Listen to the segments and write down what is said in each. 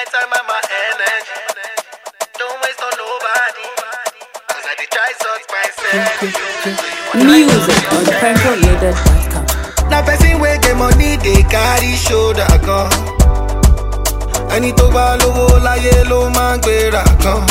My time and my energy. Don't waste on nobody. Cause I did try sort myself. Music on PrimeProLoaded.com. Now person wey get money, they carry shoulder gun. Ẹni tó bá lówó láyé ló máa ń gbéra kan.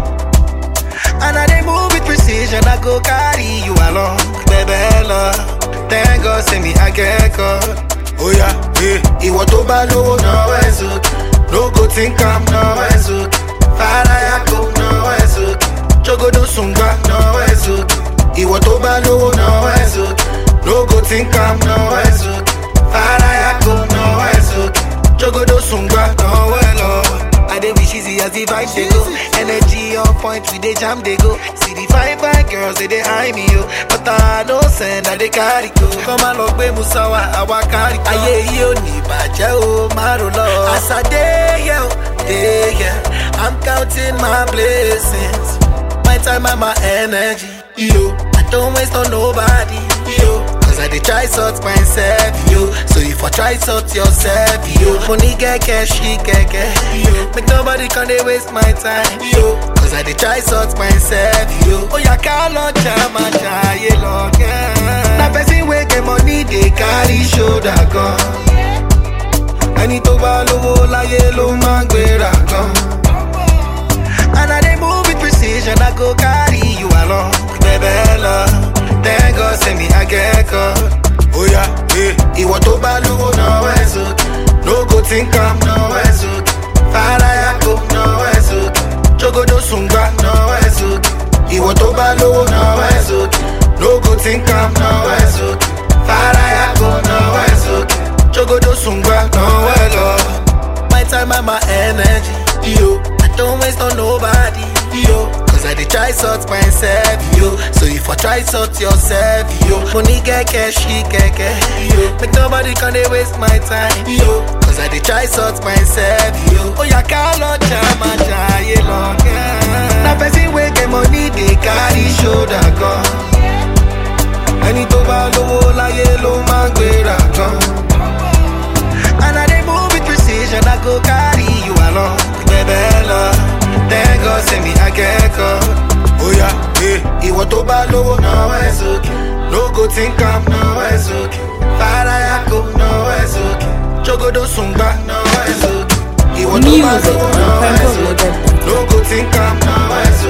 And I dey move with precision, I go carry you along. Baby, love, thank God, say me I get caught. Oh yeah, yeah. Ìwọ tó bá lówó náwó ẹ̀ sókè. No go think I'm náwó ẹ̀ sókè. Farayako náwó ẹ̀ sókè. Jogodo sungba náwó ẹ̀ sókè. Ìwọ tó bá lówó náwó ẹ̀ sókè. No go think I'm náwó ẹ̀ sókè. Farayako náwó ẹ̀ sókè. Jogodo sungba náwó ẹ̀ lọ. I dey wish easy as the vibe they go. Energy on point, we dey jam they go. See the fine girls, they eye me yo. But I no send that they carry go. Come on, look, baby, musawa, awa carry go. Aye, yo, ni baje o, maro lo. As I day here, I'm counting my blessings. My time and my energy, yo. I don't waste on nobody, yo. Cause I dey try sort myself, yo. So if I try sort yourself, yo. Money get cash, she get yo. Make nobody can they waste my time, yo. Cause I dey try sort myself, yo. Oh yeah, call on chama chaye long. Na person wey get money, they carry shoulder gun. Ẹni tó bá lówó láyé ló máa ń gbéra kan. And I dey move with precision, I go carry you along. Baby, love, thank God, say me I get caught. Oh yeah, yeah. Ìwọ tó bá lówó náwó ẹ̀ sókè. No go think I'm náwó ẹ̀ sókè. Farayako náwó ẹ̀ sókè. Jogodo sungba náwó ẹ̀ sókè. Ìwọ tó bá lówó náwó ẹ̀ sókè. No go think I'm náwó ẹ̀ sókè. Farayako náwó ẹ̀ sókè. Jogodo sungba náwó ẹ̀ lọ. My time and my energy, yo. I don't waste on nobody, yo. Cause I dey try sort myself, yo. So if I try sort yourself, yo. Money get cash, she get yo. Make nobody can they waste my time, yo. Cause I dey try sort myself, yo. Oh yeah, call on chama chaye long. Na person wey get money, they carry shoulder gun. Ẹni tó bá lówó láyé ló máa ń gbéra kan. And I dey move with precision, I go carry you along. Baby, love, thank God, say me I get caught. Oh yeah, yeah. Ìwọ tó bá lówó náwó ẹ̀ sókè. No go think I'm náwó ẹ̀ sókè. Farayako náwó ẹ̀ sókè. Jogodo sungba náwó ẹ̀ sókè. Ìwọ tó bá lówó náwó ẹ̀ sókè. No go think I'm náwó ẹ̀ sókè.